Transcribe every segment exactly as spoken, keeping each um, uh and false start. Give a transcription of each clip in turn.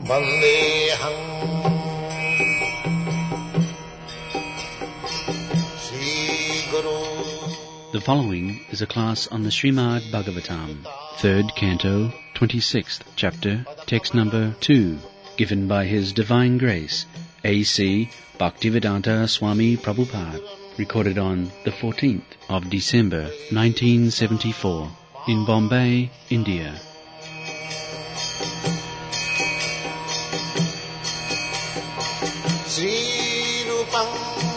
Vandeham Sri Guru. The following is a class on the Srimad Bhagavatam, third canto, twenty-sixth chapter, text number two, given by His Divine Grace, A C Bhaktivedanta Swami Prabhupada, recorded on the fourteenth of December, nineteen seventy-four, in Bombay, India. Sri Rupam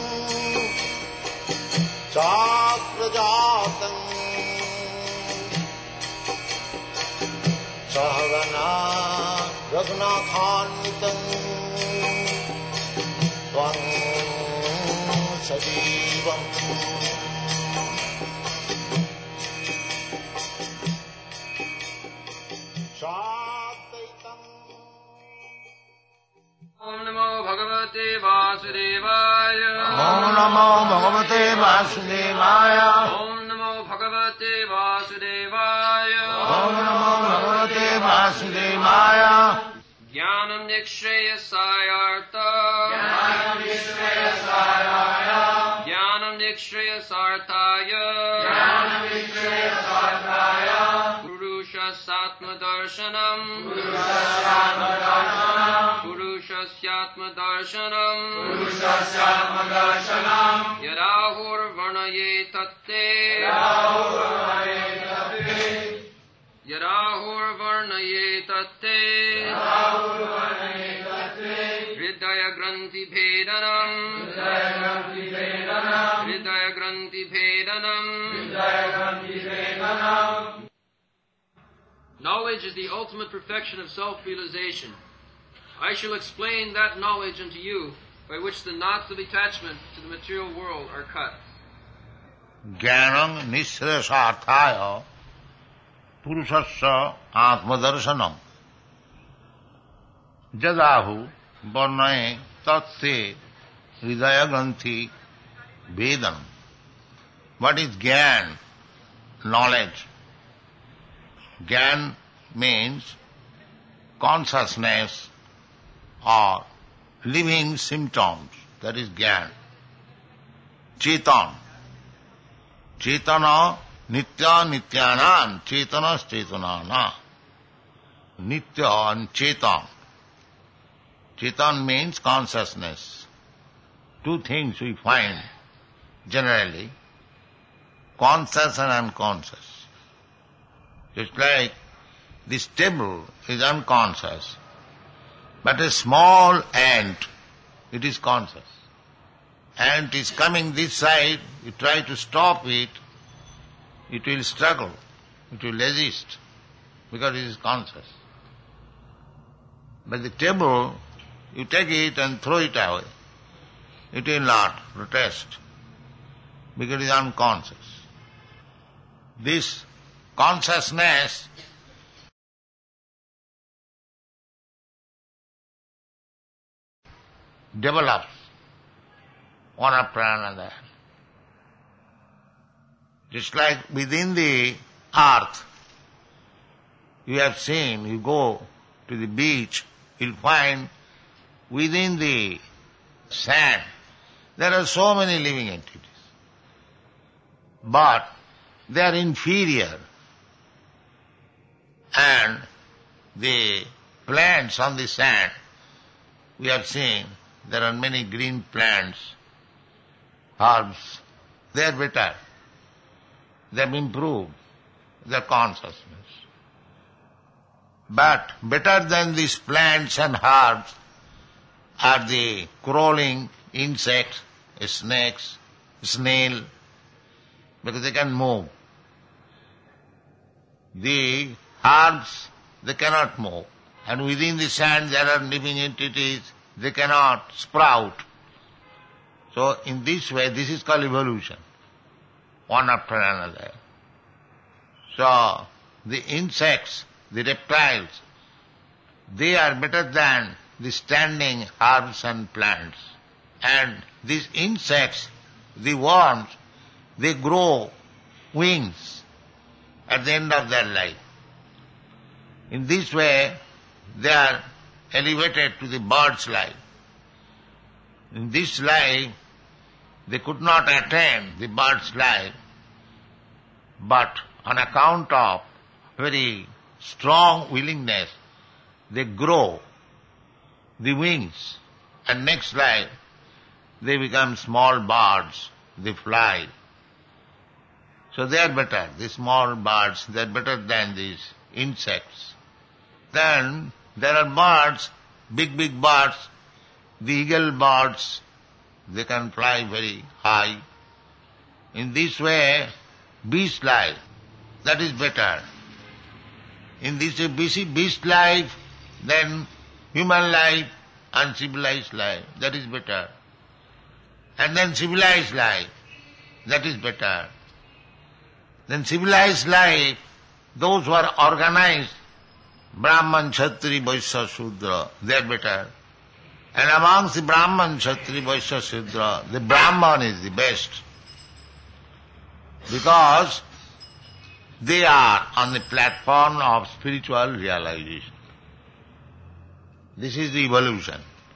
Chakrajatam Sahagana Raghunathanvitam Tvam Sajivam Shadvaitam. Om Namo Bhagavate Vasudevaya. Om Namo Bhagavate Vasudevaya. Om Namo Bhagavate Vasudevaya. Om Namo Bhagavate Vasudevaya. Jnanam Nikshayasayartha. Jnanam Nikshayasayaya. Jnanam Nikshayasarthaya. Jnanam Nikshayasarthaya. Purushasatma Darshanam. Purushasya Darshanam. Purushasatma Darshanam. Purushasya Darshanam. Yadahur Varnaye Tatte. Yadahur Varnaye Tatte. Hridaya Granthi Bhedanam. Hridaya Granthi Bhedanam. Knowledge is the ultimate perfection of self-realization. I shall explain that knowledge unto you, by which the knots of attachment to the material world are cut. Jnanam Nishrasarthaya Purushasya Atmadarshanam Jadahu Varnaye Tatte Hridaya Granthi Vedanam. What is Gyan? Knowledge. Gyan means consciousness or living symptoms. That is Gyan. Chetan. Chetana Nitya Nityanam. Chetanas Chetanana. Nitya and Chetan. Chetan means consciousness. Two things we find generally, conscious and unconscious. Just like this table is unconscious, but a small ant, it is conscious. Ant is coming this side, you try to stop it, it will struggle, it will resist, because it is conscious. But the table, you take it and throw it away, it will not protest, because it is unconscious. This consciousness develops one after another. Just like within the earth, you have seen, you go to the beach, you'll find within the sand, there are so many living entities. But they are inferior. And the plants on the sand, we have seen, there are many green plants, herbs, they are better. They have improved their consciousness. But better than these plants and herbs are the crawling insects, snakes, snail, because they can move. The herbs, they cannot move. And within the sand there are living entities, they cannot sprout. So in this way, this is called evolution, one after another. So the insects, the reptiles, they are better than the standing herbs and plants. And these insects, the worms, they grow wings at the end of their life. In this way, they are elevated to the bird's life. In this life, they could not attain the bird's life, but on account of very strong willingness, they grow the wings, and next life they become small birds, they fly. So they are better, the small birds, they are better than these insects. Then there are birds, big, big birds, the eagle birds, they can fly very high. In this way, beast life, that is better. In this beast life, then human life and civilized life, that is better. And then civilized life, that is better. Then civilized life, those who are organized, Brahman, Kshatri, Vaishya, Shudra, they are better. And amongst the Brahman, Kshatri, Vaishya, Shudra, the Brahman is the best. Because they are on the platform of spiritual realization. This is the evolution.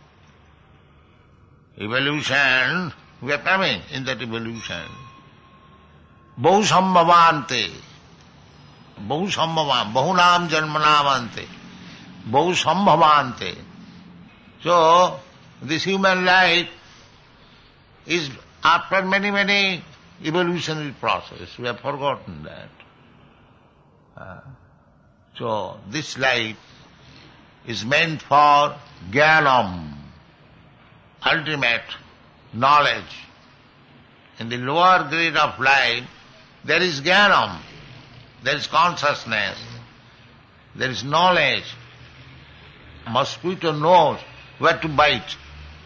Evolution, we are coming in that evolution. Bahu sambhavante, bahu sambhavan, bahunam janmanamante, bahu sambhavante. So, this human life is after many, many evolutionary process. We have forgotten that. Uh, so, this life is meant for jnanam, ultimate knowledge. In the lower grade of life, there is jnanam, there is consciousness, there is knowledge. Mosquito knows where to bite.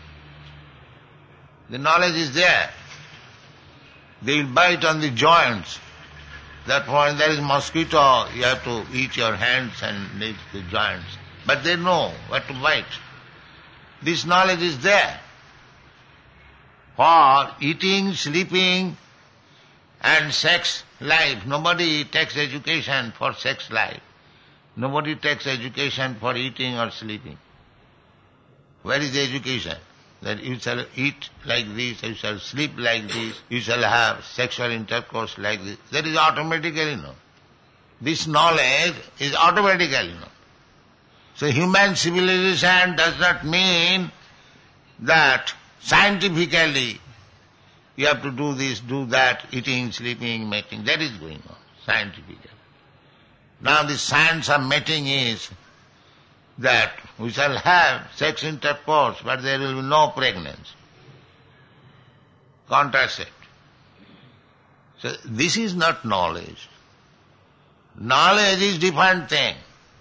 The knowledge is there. They will bite on the joints. That when there is mosquito, you have to eat your hands and lick the joints. But they know where to bite. This knowledge is there. For eating, sleeping, and sex life, nobody takes education for sex life. Nobody takes education for eating or sleeping. Where is the education? That you shall eat like this, you shall sleep like this, you shall have sexual intercourse like this. That is automatically known. This knowledge is automatically known. So human civilization does not mean that scientifically you have to do this, do that, eating, sleeping, mating. That is going on, scientifically. Now the science of mating is that we shall have sex intercourse, but there will be no pregnancy. Contracept. So this is not knowledge. Knowledge is different thing.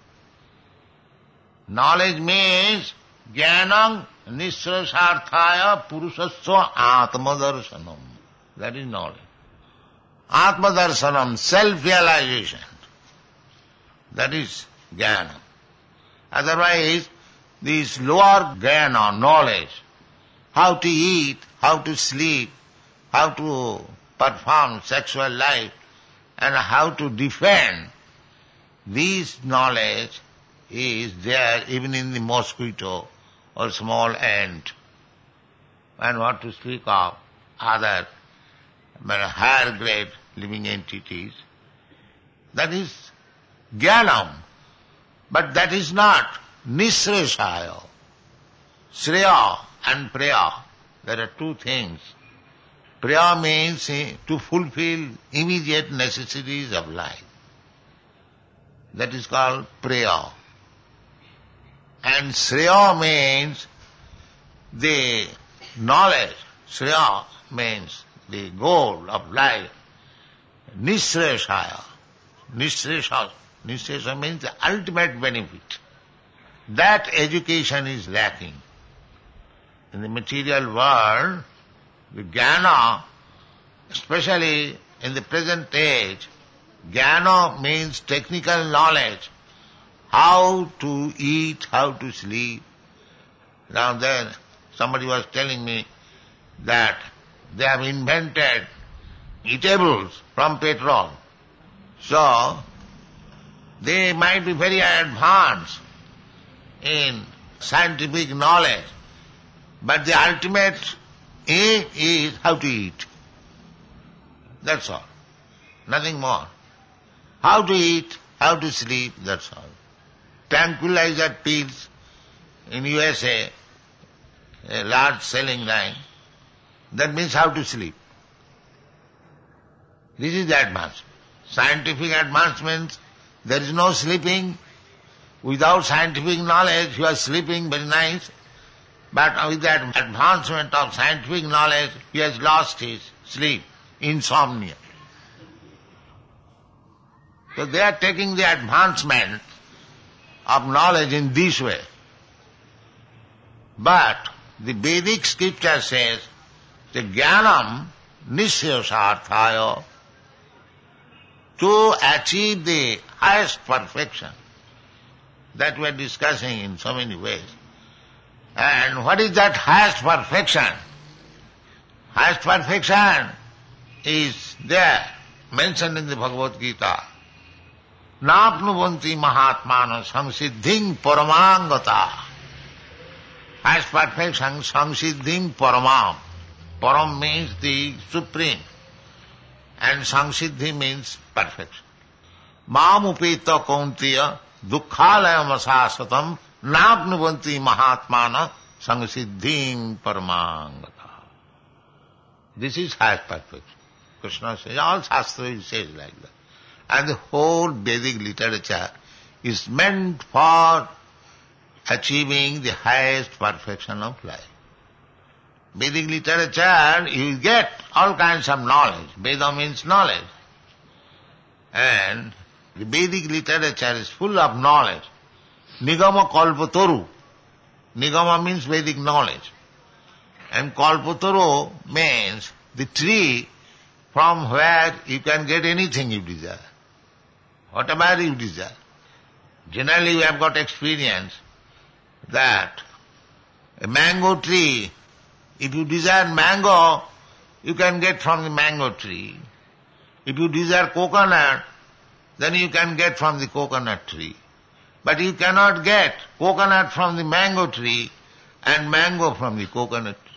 Knowledge means jnanam nisrasarthaya purusasya atmadarshanam. That is knowledge. Atmadarshanam, self-realization. That is jnana. Otherwise, this lower jnana, knowledge, how to eat, how to sleep, how to perform sexual life, and how to defend, this knowledge is there even in the mosquito or small ant. And what to speak of other higher grade living entities. That is jnanam. But that is not nisreshaya. Shreya and preya. There are two things. Preya means to fulfill immediate necessities of life. That is called preya. And shreya means the knowledge. Shreya means the goal of life. Nisreshaya. Nisreshaya. Nisreshaya means the ultimate benefit. That education is lacking. In the material world, the jnana, especially in the present age, jnana means technical knowledge. How to eat, how to sleep. Now then, somebody was telling me that they have invented eatables from petrol. So, they might be very advanced in scientific knowledge. But the ultimate aim is how to eat. That's all. Nothing more. How to eat, how to sleep, that's all. Tranquilizer pills in U S A, a large selling line, that means how to sleep. This is the advancement. Scientific advancements, there is no sleeping. Without scientific knowledge, you are sleeping very nice. But with the advancement of scientific knowledge, he has lost his sleep, insomnia. So they are taking the advancement of knowledge in this way. But the Vedic scripture says, the jnanam nisyasarthaya, to achieve the highest perfection that we are discussing in so many ways. And what is that highest perfection? Highest perfection is there, mentioned in the Bhagavad Gita. Napnuvanti mahatmana samsiddhing paramangata. Highest perfection, samsiddhing paramam. Param means the supreme. And samsiddhi means perfection. Mam upeta kauntiya dukkhalayam asasatam napnuvanti mahatmana samsiddhing paramangata. This is highest perfection. Krishna says, all Shastra says like that. And the whole Vedic literature is meant for achieving the highest perfection of life. Vedic literature, you get all kinds of knowledge. Veda means knowledge. And the Vedic literature is full of knowledge. Nigama kalpataru. Nigama means Vedic knowledge. And kalpataru means the tree from where you can get anything you desire. Whatever you desire. Generally we have got experience that a mango tree, if you desire mango, you can get from the mango tree. If you desire coconut, then you can get from the coconut tree. But you cannot get coconut from the mango tree and mango from the coconut tree.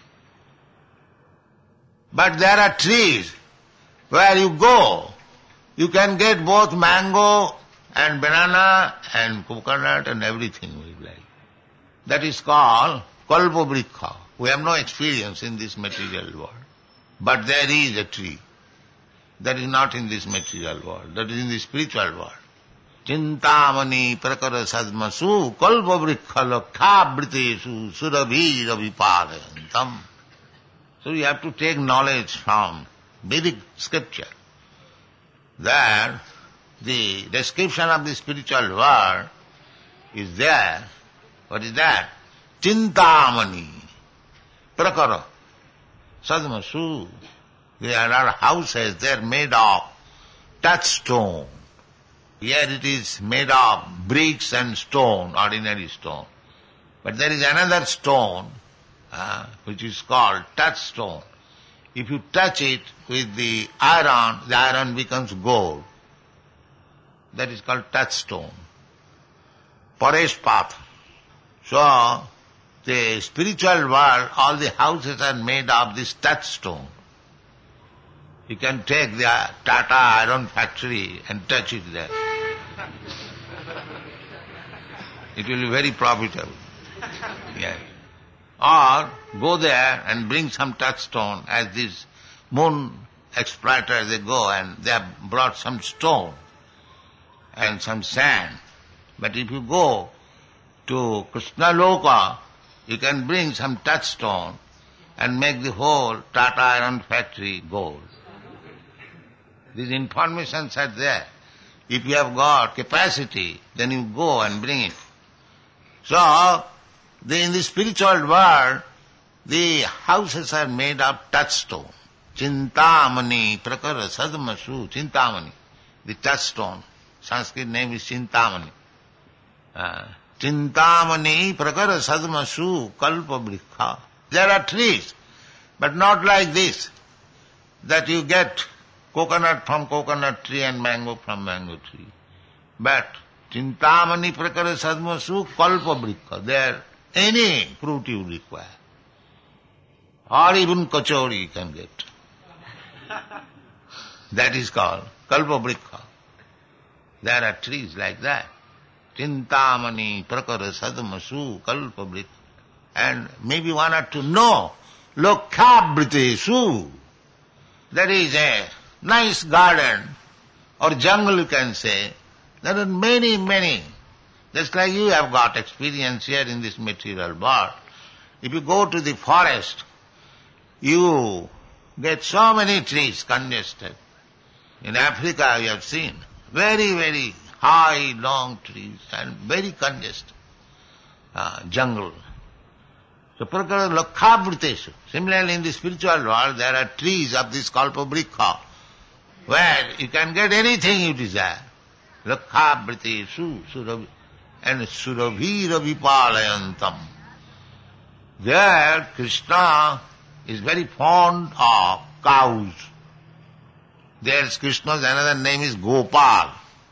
But there are trees where you go, you can get both mango and banana and coconut and everything we like. That is called kalpavrikha. We have no experience in this material world. But there is a tree. That is not in this material world. That is in the spiritual world. Chintamani prakara sadmasu kalpavrikha lakhabhritesu surabhira vipadayantam. So you have to take knowledge from Vedic scripture. That the description of the spiritual world is there. What is that? Chintamani prakara sadmasu. There are houses, they are made of touchstone. Here it is made of bricks and stone, ordinary stone. But there is another stone, uh, which is called touchstone. If you touch it with the iron, the iron becomes gold. That is called touchstone. Pareshpath. So, the spiritual world, all the houses are made of this touchstone. You can take the Tata iron factory and touch it there. It will be very profitable. Yes. Or go there and bring some touchstone, as these moon exploiters, they go and they have brought some stone and some sand. But if you go to Krishna Loka, you can bring some touchstone and make the whole Tata iron factory gold. These informations are there. If you have got capacity, then you go and bring it. So, the, in the spiritual world, the houses are made of touchstone. Chintamani prakara sadmasu. Chintamani, the touchstone. Sanskrit name is Chintamani. Uh, Chintamani prakara sadmasu kalpavrikha. There are trees, but not like this, that you get coconut from coconut tree and mango from mango tree. But Chintamani prakara sadmasu kalpavrikha. There any fruit you require. Or even kachori you can get. That is called kalpavrikha. There are trees like that. Chintamani prakara sadmasu kalpavrikha. And maybe one had to know lokhabhritesu. That is a nice garden or jungle you can say. There are many, many. Just like you have got experience here in this material world. If you go to the forest, you get so many trees congested. In Africa you have seen very, very high, long trees and very congested uh, jungle. So, prakara lokhabhritesu. Similarly, in the spiritual world, there are trees of this kalpavrikha, where you can get anything you desire. Lokhabhritesu, surabhi, and surabhira vipalayantam. There, Krishna is very fond of cows. There's Krishna's another name is Gopal.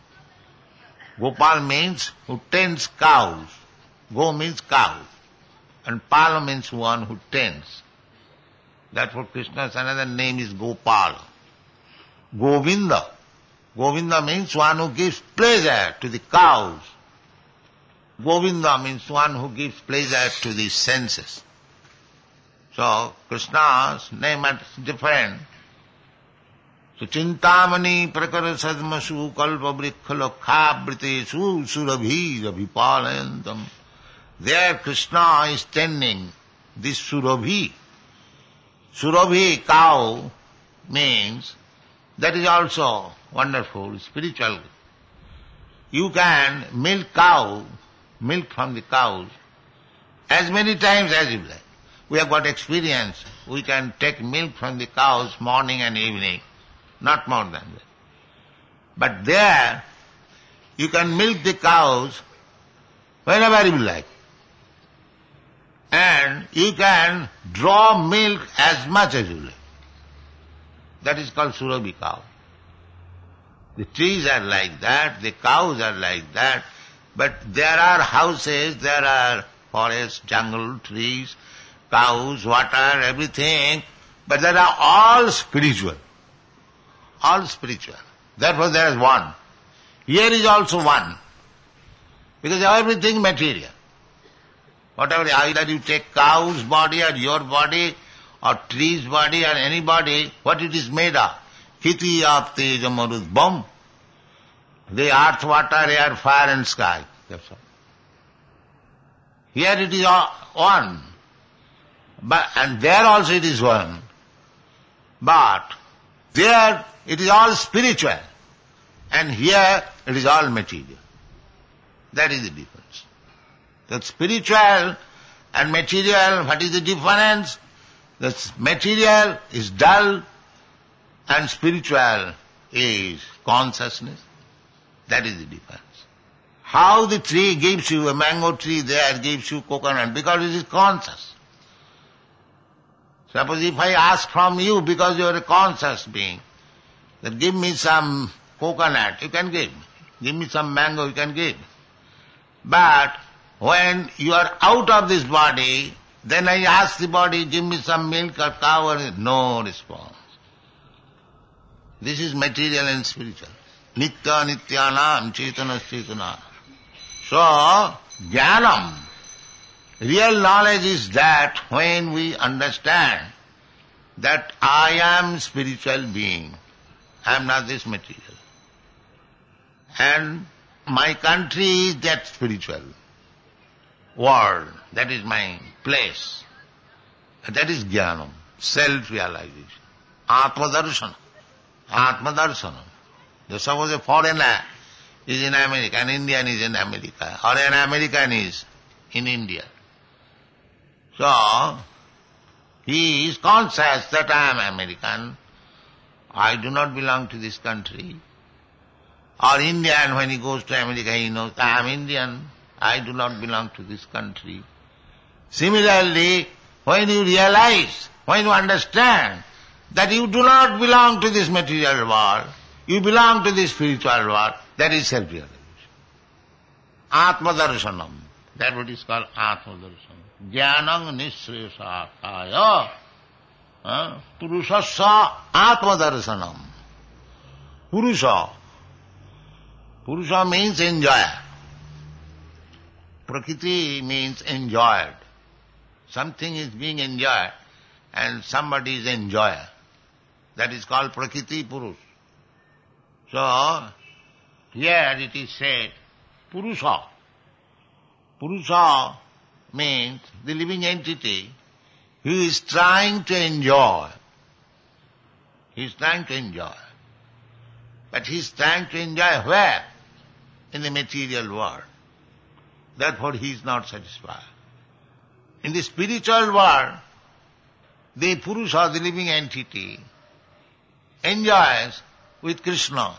Gopal means who tends cows. Go means cow. And Pala means one who tends. That's what Krishna's another name is Gopal. Govinda. Govinda means one who gives pleasure to the cows. Govinda means one who gives pleasure to the senses. So Krishna's name is different. So Chintamani prakara sadmasu kalpavrikha lokhabhritesu surabhira vipalayantam. There Krishna is tending this surabhi. Surabhi, cow, means that is also wonderful, spiritual. You can milk cow, milk from the cows, as many times as you like. We have got experience. We can take milk from the cows morning and evening, not more than that. But there, you can milk the cows whenever you like. And you can draw milk as much as you like. That is called surabhi cow. The trees are like that, the cows are like that, but there are houses, there are forests, jungle, trees, cows, water, everything, but they are all spiritual. All spiritual. Therefore there is one. Here is also one. Because everything material. Whatever, either you take cow's body or your body or tree's body or any body, what it is made of? Hiti of teja marud, bomb. The earth, water, air, fire and sky. That's all. Here it is all one. But, and there also it is one. But there it is all spiritual. And here it is all material. That is the difference. The spiritual and material, what is the difference? The material is dull and spiritual is consciousness. That is the difference. How the tree gives you, a mango tree there gives you coconut, because it is conscious. Suppose if I ask from you, because you are a conscious being, that give me some coconut, you can give. Give me some mango, you can give. But when you are out of this body, then I ask the body, give me some milk or cow, or no response. This is material and spiritual. Nitya nityanam chetana chetana. So, jnanam, real knowledge is that when we understand that I am spiritual being, I am not this material. And my country is that spiritual world, that is my place. That is jnanam, self-realization. Atma-darsana. Atma-darsana. Suppose a foreigner is in America, an Indian is in America, or an American is in India. So, he is conscious that I am American, I do not belong to this country. Or Indian, when he goes to America, he knows, I am Indian, I do not belong to this country. Similarly, when you realize, when you understand that you do not belong to this material world, you belong to this spiritual world, that is self-realization. Atma-darshanam. That's what is called Atmadarsana. Jnanam nisresataya Purusasya Atmadarsanam. Purusha. Purusha means enjoyer. Prakriti means enjoyed. Something is being enjoyed and somebody is enjoyer. That is called Prakriti Purush. So, here it is said, Purusha. Purusha means the living entity who is trying to enjoy. He is trying to enjoy. But he is trying to enjoy where? In the material world. Therefore he is not satisfied. In the spiritual world, the Purusha, the living entity, enjoys with Krishna,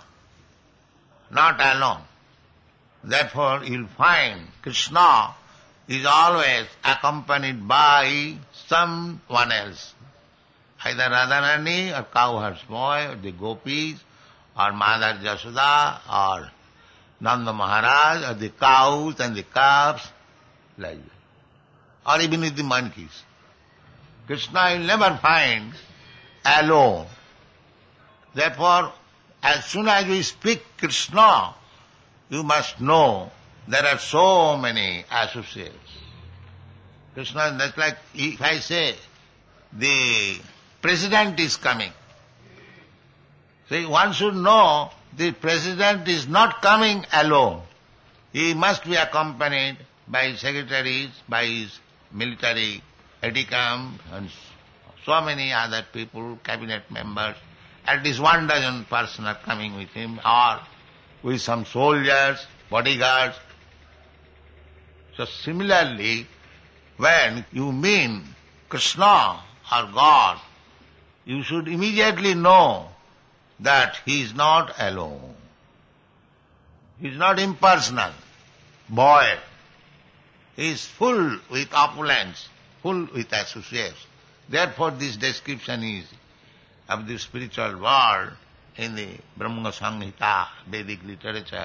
not alone. Therefore you'll find Krishna is always accompanied by someone else. Either Radharani or cowherd's boy or the gopis or Mother Yashoda or Nanda Maharaj or the cows and the calves, like that. Or even with the monkeys. Krishna will never find alone. Therefore, as soon as we speak Krishna, you must know there are so many associates. Krishna, that's like if I say the president is coming. See, one should know the president is not coming alone. He must be accompanied by his secretaries, by his military edicam, and so many other people, cabinet members. At least one dozen persons are coming with him, or with some soldiers, bodyguards. So similarly, when you mean Krishna or God, you should immediately know that he is not alone. He is not impersonal, void. He is full with opulence, full with associates. Therefore this description is of the spiritual world in the Brahma Samhita, Vedic literature.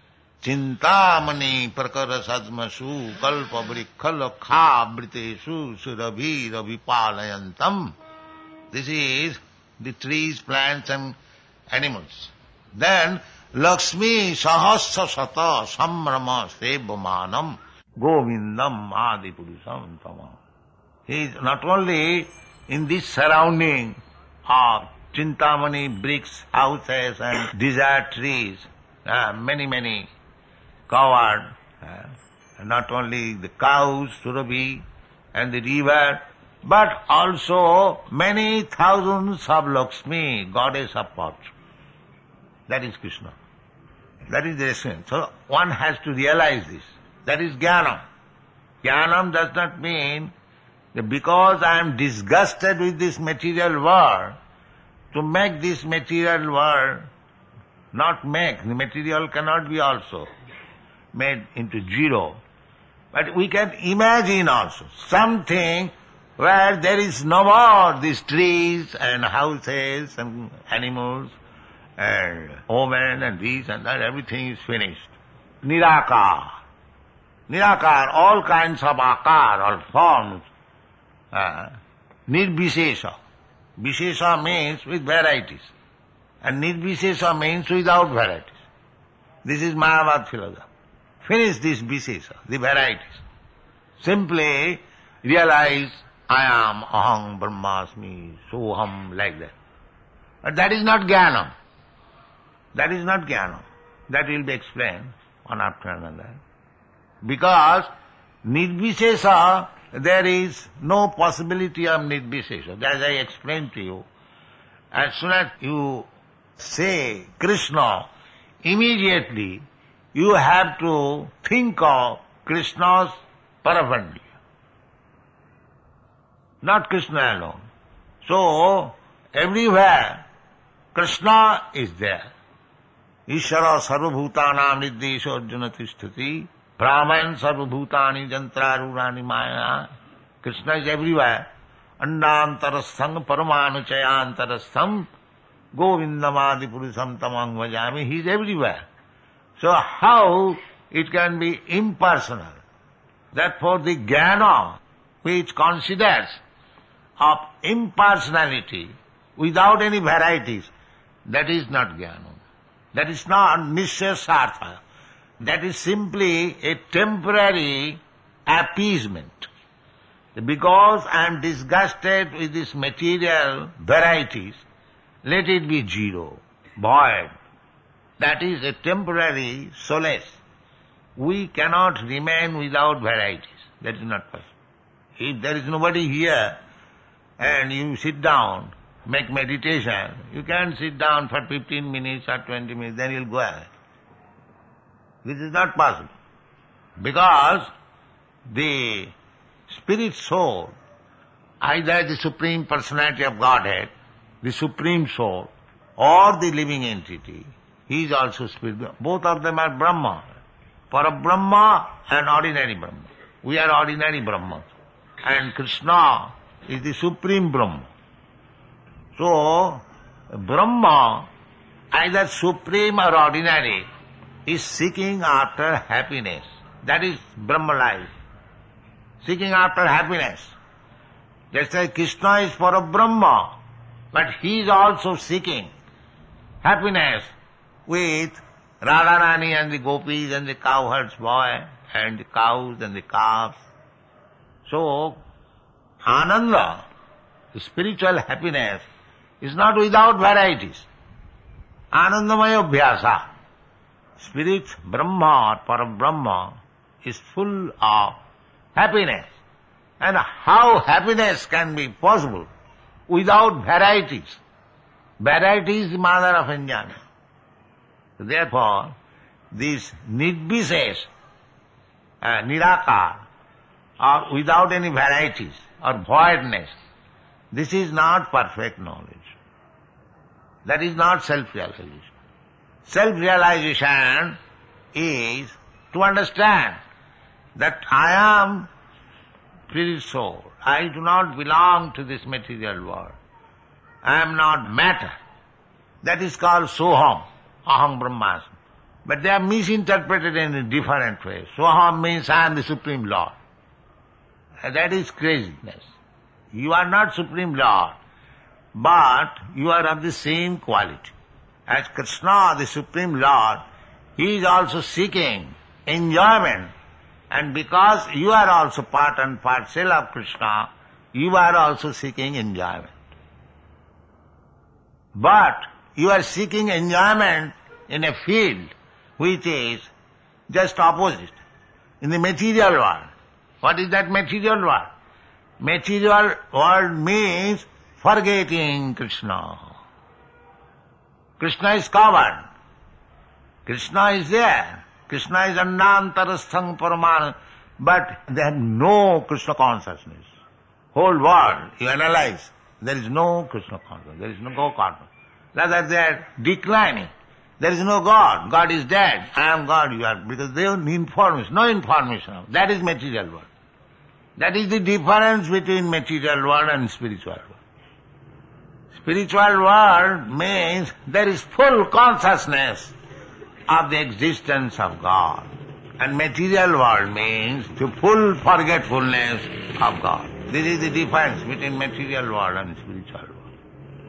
Chintamani prakara sadmasu kalpa vrikkha lakha britesu surabhi ravipalayantam. This is the trees, plants and animals. Then Lakshmi sahasra sata samrama sevamanam govindam adipurusam tamam. He is not only in this surrounding of Chintamani, bricks, houses and desert trees, uh, many, many covered, uh, not only the cows, Surabhi and the river, but also many thousands of Lakshmi, goddess of fortune. That is Krishna. That is the essence. So one has to realize this. That is Jnanam. Jnanam does not mean that because I am disgusted with this material world, to make this material world not make, the material cannot be also made into zero. But we can imagine also something where there is no more these trees and houses and animals and women and this and that, everything is finished. Nirakar. Nirakar, all kinds of akar or forms. Uh, Nirbishesha. Vishesha means with varieties. And Nirbishesha means without varieties. This is Mayavad philosophy. Finish this Vishesha, the varieties. Simply realize, I am aham brahmasmi, soham, like that. But that is not jnana. That is not jnana. That will be explained one after another. Because Nirbishesha, there is no possibility of Nirbishesha. As I explained to you, as soon as you say Krishna, immediately you have to think of Krishna's paraphernalia. Not Krishna alone. So, everywhere Krishna is there. Ishara sarvabhutanam niddesho arjuna tishtati. Brahman sarvabhutani jantrarurani maya. Krishna is everywhere. Andantarastham paramanuchayantarastham govindamadi purusam tamang vajami. He is everywhere. So how it can be impersonal? Therefore the jnana, which considers of impersonality without any varieties, that is not jnana. That is not nishesartha. That is simply a temporary appeasement. Because I am disgusted with these material varieties, let it be zero, void. That is a temporary solace. We cannot remain without varieties. That is not possible. If there is nobody here and you sit down, make meditation, you can't sit down for fifteen minutes or twenty minutes, then you'll go ahead. This is not possible. Because the spirit soul, either the Supreme Personality of Godhead, the Supreme Soul, or the living entity, he is also spirit. Both of them are Brahma. Parabrahma and ordinary Brahma. We are ordinary Brahma. And Krishna is the Supreme Brahma. So, Brahma, either supreme or ordinary, is seeking after happiness. That is Brahma life. Seeking after happiness. Just like Krishna is for a Brahma, but he is also seeking happiness with Radharani and the gopis and the cowherds boy and the cows and the calves. So, Ananda, the spiritual happiness, is not without varieties. Anandamaya Abhyasa. Spirit, Brahma or Parabrahma, is full of happiness. And how happiness can be possible without varieties? Variety is the mother of enjoyment. Therefore, this nirvisesh, uh, nirakar, or without any varieties or voidness, this is not perfect knowledge. That is not self-realization. Self-realization is to understand that I am spirit soul. I do not belong to this material world. I am not matter. That is called Soham, Aham Brahmasmi. But they are misinterpreted in a different way. Soham means I am the Supreme Lord. And that is craziness. You are not Supreme Lord, but you are of the same quality. As Krishna, the Supreme Lord, he is also seeking enjoyment. And because you are also part and parcel of Krishna, you are also seeking enjoyment. But you are seeking enjoyment in a field which is just opposite, in the material world. What is that material world? Material world means forgetting Krishna. Krishna is covered. Krishna is there. Krishna is annantarasthang paramana, but they have no Krishna consciousness. Whole world, you analyze, there is no Krishna consciousness, there is no God consciousness. Rather they are declining. There is no God. God is dead. I am God, you are, because they have information, no information. That is material world. That is the difference between material world and spiritual world. Spiritual world means there is full consciousness of the existence of God. And material world means the full forgetfulness of God. This is the difference between material world and spiritual world.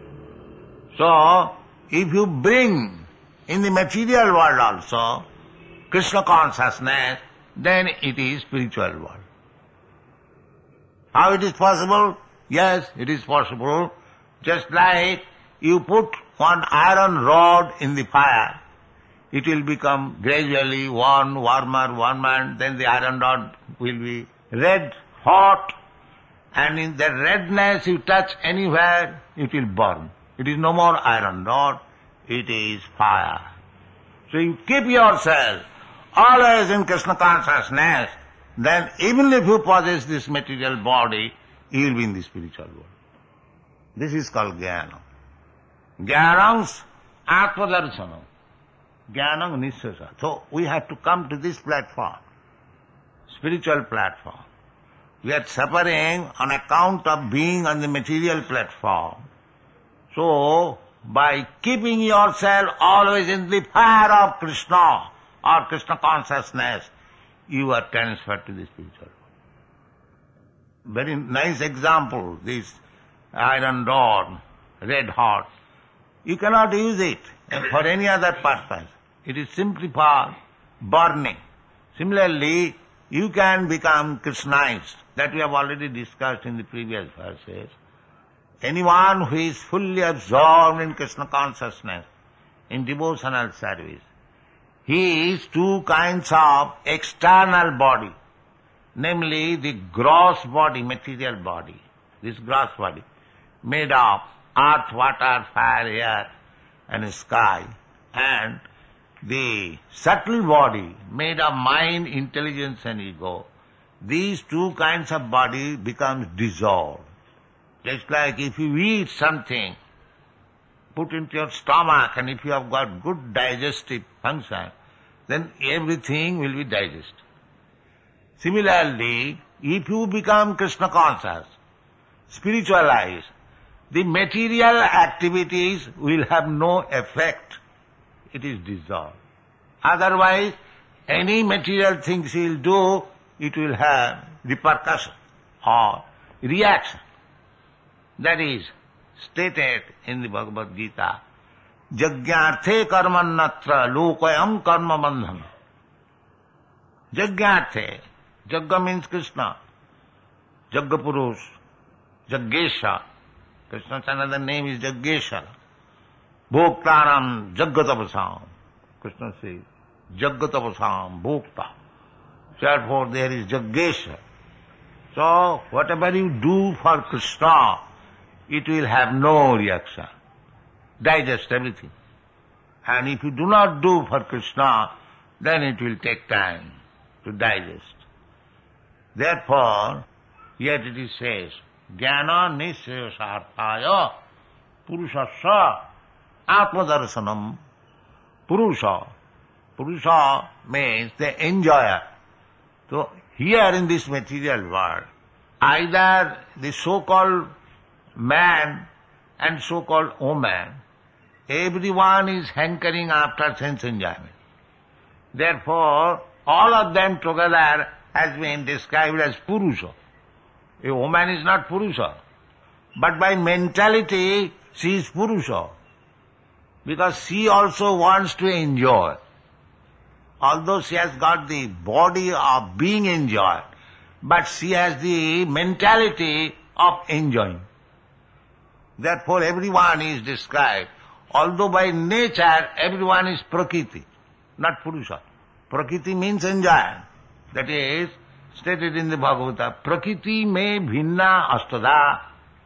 So, if you bring in the material world also Krishna consciousness, then it is spiritual world. How it is possible? Yes, it is possible. Just like you put one iron rod in the fire, it will become gradually warm, warmer, warmer, then the iron rod will be red, hot, and in the redness you touch anywhere, it will burn. It is no more iron rod, it is fire. So you keep yourself always in Krishna consciousness, then even if you possess this material body, you will be in the spiritual world. This is called jnana. Jnanam's atmadarshanam. Jnanam nishesa. So we have to come to this platform, spiritual platform. We are suffering on account of being on the material platform. So, by keeping yourself always in the fire of Krishna or Krishna consciousness, you are transferred to the spiritual world. very nice example, this iron rod, red hot. You cannot use it for any other purpose. It is simply for burning. Similarly, you can become Krishnaized. That we have already discussed in the previous verses. Anyone who is fully absorbed in Krishna consciousness, in devotional service, he is two kinds of external body, namely the gross body, material body, this gross body, made of earth, water, fire, air, and sky, and the subtle body, made of mind, intelligence, and ego. These two kinds of body becomes dissolved. Just like if you eat something, put into your stomach, and if you have got good digestive function, then everything will be digested. Similarly, if you become Krishna conscious, spiritualized, the material activities will have no effect. It is dissolved. Otherwise, any material things you will do, it will have repercussion or reaction. That is stated in the Bhagavad Gita. Jagyarthe karmannatra lokayam karma bandhana. Jagyarthe. Jagga means Krishna. Jagga Purush. Jaggesha. Krishna's another name is Jaggesha. Bhoktaram Jaggatapasam. Krishna says, Jaggatapasam Bhokta. Therefore there is Jaggesha. So whatever you do for Krishna, it will have no reaction. Digest everything. And if you do not do for Krishna, then it will take time to digest. Therefore, yet it is says, Jnana nisya sarthaya purushasya atmadarsanam. Purusha. Purusha means the enjoyer. So here in this material world, either the so-called man and so-called woman, everyone is hankering after sense enjoyment. Therefore, all of them together has been described as Purusha. A woman is not Purusha, but by mentality she is Purusha, because she also wants to enjoy. Although she has got the body of being enjoyed, but she has the mentality of enjoying. Therefore everyone is described, although by nature everyone is Prakriti, not Purusha. Prakriti means enjoy. That is stated in the Bhagavata, Prakriti me bhinna astada.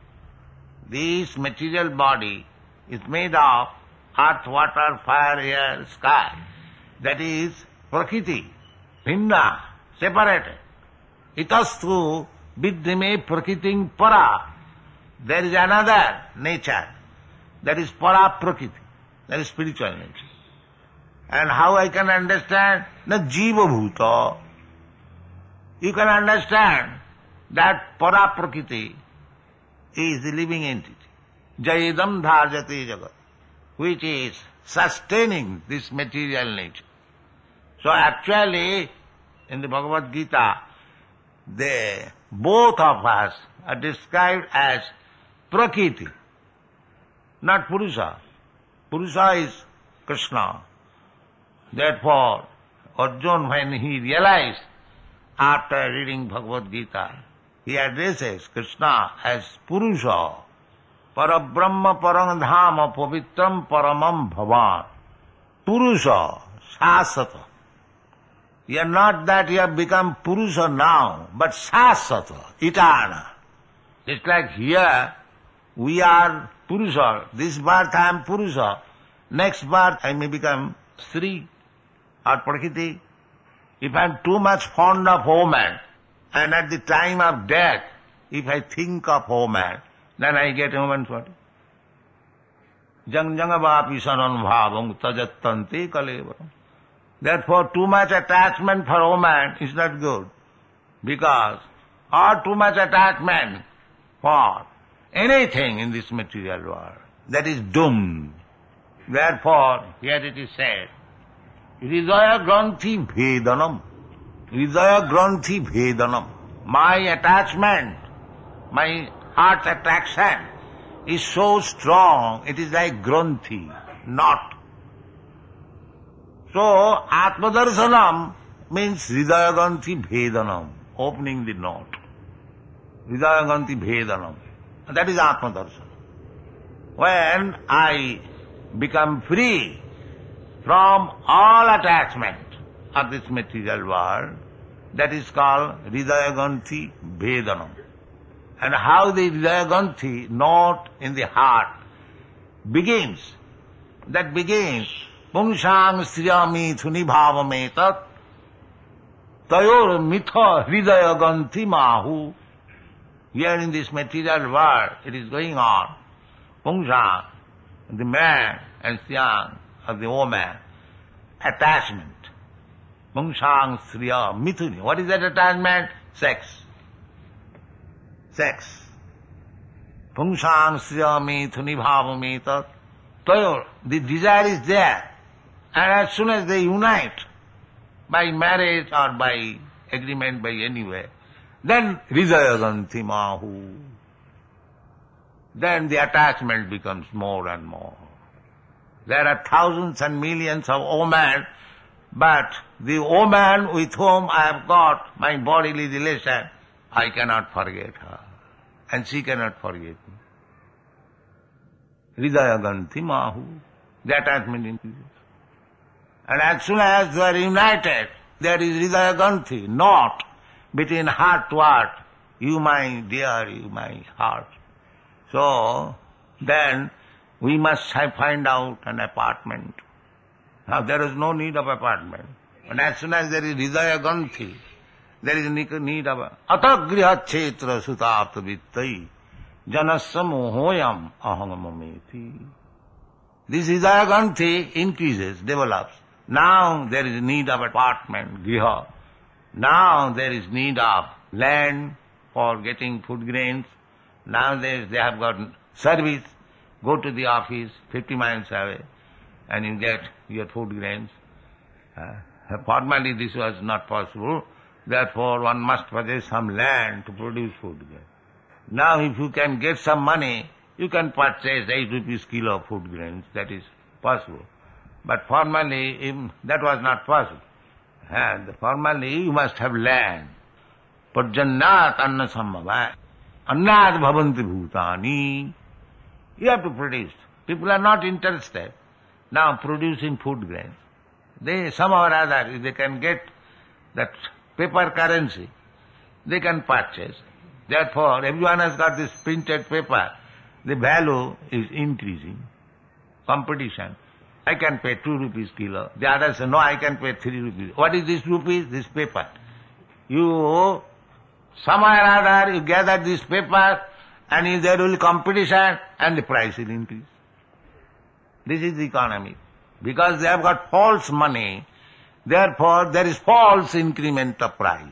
This material body is made of earth, water, fire, air, sky. That is Prakriti, bhinna, separated. Itastu viddhime prakritim para. There is another nature, that is para prakriti, that is spiritual nature. And how I can understand? Na jiva bhuta. You can understand that para prakriti is the living entity. Jayedam dharjate jagat, which is sustaining this material nature. So actually, in the Bhagavad Gita, they, both of us are described as Prakriti, not Purusha. Purusha is Krishna. Therefore, Arjuna, when he realized after reading Bhagavad Gita, he addresses Krishna as Purusha, Parabrahma Parangdhama Pavitram Paramam Bhavan. Purusha, Sasata. You are not that you have become Purusha now, but Sasata, eternal. It's like here, we are Purusha. This birth I am Purusha. Next birth I may become Sri or Prakriti. If I am too much fond of woman, and at the time of death, if I think of woman, then I get woman's body. Jang jangavapi sanan bhavang tajattanti kalevaram. Therefore, too much attachment for woman is not good, because or too much attachment for anything in this material world, that is doomed. Therefore, here it is said, Hridaya Granthi Vedanam. Hridaya Granthi Vedanam. My attachment My heart's attraction is so strong, it is like granthi, knot. So, Atmadarsanam means Hridaya Granthi Bhedanam, opening the knot. Hridaya Granthi Bhedanam. That is Atmadarsana. When I become free from all attachment of this material world, that is called Hridaya Granthi Bhedanam. And how the Hridaya Granthi, knot in the heart, begins. That begins, Pungsang Sriyami Thuni Bhavametat Tayor Mitha Hridaya Granthi Mahu. Here in this material world, it is going on. Pungsang, the man, and Sriyam, or the woman, attachment. Pungsang Sriya Mithuni. What is that attachment? Sex. Sex. Pungsang Sriya Mithuni Bhavametat. Tayor, the desire is there. And as soon as they unite, by marriage or by agreement, by any way, then Hridaya Granthi Mahu. Then the attachment becomes more and more. There are thousands and millions of women, but the woman with whom I have got my bodily relation, I cannot forget her. And she cannot forget me. Hridaya Granthi Mahu. The attachment increases. And as soon as they are united, there is Hridaya Granthi, knot between heart to heart. You my dear, you my heart. So, then we must have find out an apartment. Now there is no need of apartment. And as soon as there is Hridaya Granthi, there is need of a atagriha chetra sutapta vittai janasya mohoyam ahangamameti. This Hridaya Granthi increases, develops. Now there is need of apartment, griha. Now there is need of land for getting food grains. Now they, they have got service. Go to the office fifty miles away and you get your food grains. Uh, formerly this was not possible. Therefore one must possess some land to produce food grains. Now if you can get some money, you can purchase eight rupees kilo of food grains. That is possible. But formerly that was not possible. And formerly you must have land. Parjannat anna sambhava. Annat bhavanti bhutani. You have to produce. People are not interested now producing food grains. They, somehow or other, if they can get that paper currency, they can purchase. Therefore, everyone has got this printed paper. The value is increasing. Competition. I can pay two rupees kilo. The others say, no, I can pay three rupees. What is this rupees? This paper. You, somehow or other, you gather this paper, and if there will be competition, and the price will increase. This is the economy. Because they have got false money, therefore there is false increment of price.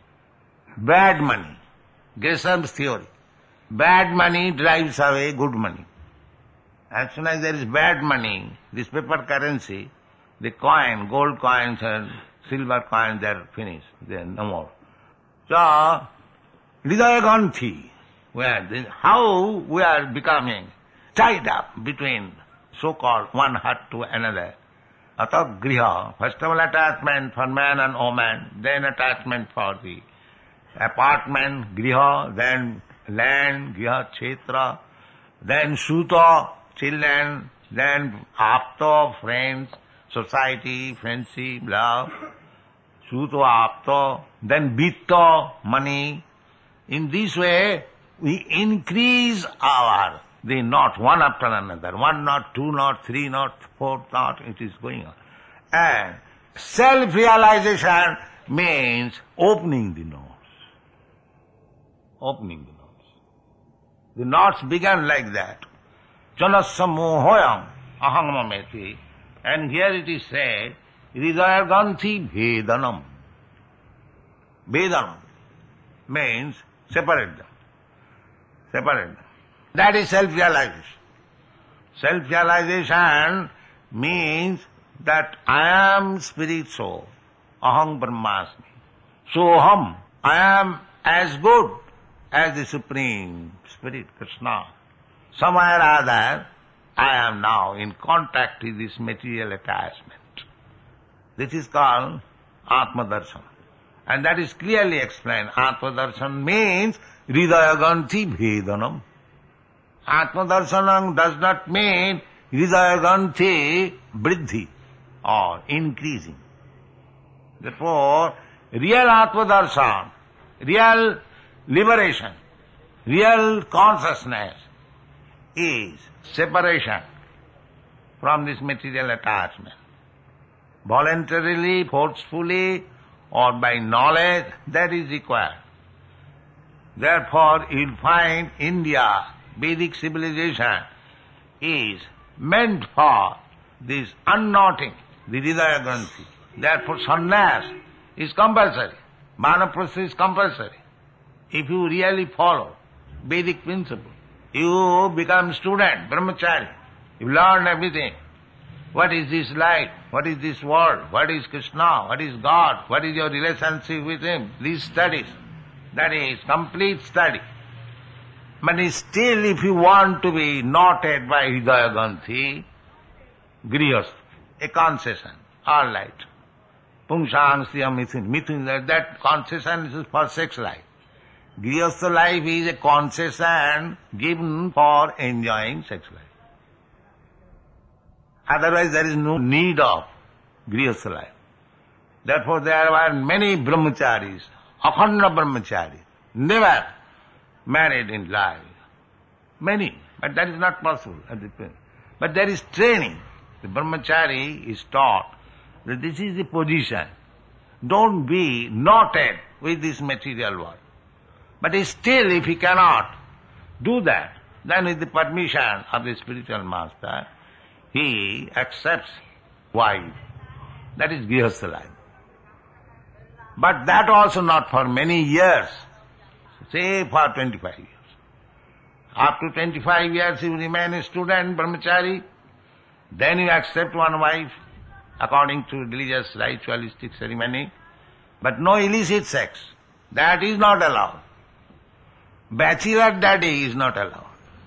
Bad money. Gresham's theory. Bad money drives away good money. As soon as there is bad money, this paper currency, the coin, gold coins and silver coins, they are finished. They are no more. So, Hridaya Granthi, where this, how we are becoming tied up between so-called one heart to another. Atha griha, first of all attachment for man and woman, then attachment for the apartment, griha, then land, griha, kshetra, then suta, children, then apta, friends, society, friendship, love, suta, apta, then vitta, money. In this way, we increase our, the knot one after another, one knot, two knot, three knot, four knot, it is going on. And self-realization means opening the knots. Opening the knots. The knots began like that. Janasya mohoyam ahangamameti. And here it is said, Hridaya Granthi Bhedanam. Bhedanam means separate them. Separate them. That is self-realization. Self-realization means that I am spirit soul. Aham Brahmasmi. Soham. I am as good as the Supreme Spirit, Krishna. Somewhere or other, I am now in contact with this material attachment. This is called Atma Darshan. And that is clearly explained. Atma Darshan means Hridaya Granthi Bhedanam. Atma Darshanam does not mean Hridaya Granthi Vriddhi or increasing. Therefore, real Atma Darshan, real liberation, real consciousness is separation from this material attachment. Voluntarily, forcefully, or by knowledge, that is required. Therefore, you'll find India, Vedic civilization, is meant for this unknotting, the Hridaya Granthi. Therefore, sannyas is compulsory. Vanaprastha is compulsory. If you really follow Vedic principle, you become student, brahmachari. You learn everything. What is this life? What is this world? What is Krishna? What is God? What is your relationship with Him? These studies. That is complete study. But still, if you want to be knotted by Hridaya Granthi, grihastha, a concession, all right. Pungsang sriyam mithun. Mithun, that concession is for sex life. Grihastha life is a concession given for enjoying sex life. Otherwise there is no need of grihastha life. Therefore there were many brahmacharis, akhanda brahmacharis, never married in life. Many, but that is not possible at the point. But there is training. The brahmachari is taught that this is the position. Don't be knotted with this material world. But still, if he cannot do that, then with the permission of the spiritual master, he accepts wife. That is grihastha life. But that also not for many years, say for twenty-five years. After twenty-five years you remain a student, brahmachari, then you accept one wife according to religious ritualistic ceremony, but no illicit sex. That is not allowed. Bachelor daddy is not allowed.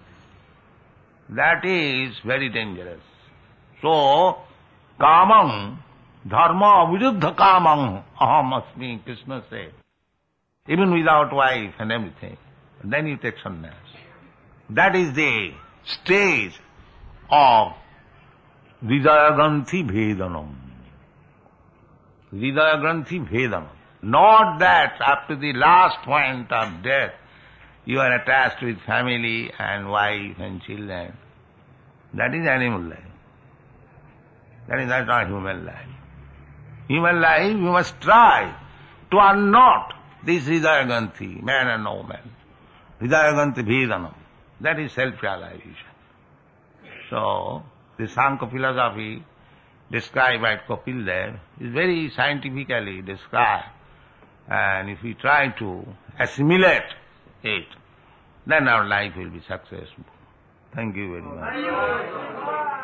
That is very dangerous. So, kamam, dharma aviruddha kamam, aham asmi, Krishna said. Even without wife and everything. Then you take sannyas. That is the stage of Hridaya Granthi Bhedanam. Hridaya Granthi Bhedanam. Not that after the last point of death, you are attached with family and wife and children. That is animal life. That is not human life. Human life, you must try to unknot this Hridaya Granthi, man and woman. Hridaya Granthi Bhedanam. That is self-realization. So, the Sankhya philosophy described by Kapil Dev is very scientifically described. And if we try to assimilate it, then our life will be successful. Thank you very much.